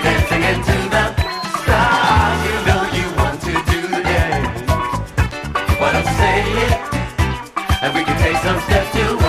dancing into the stars. You know you want to do the dance. Why don't you say it? And we can take some steps to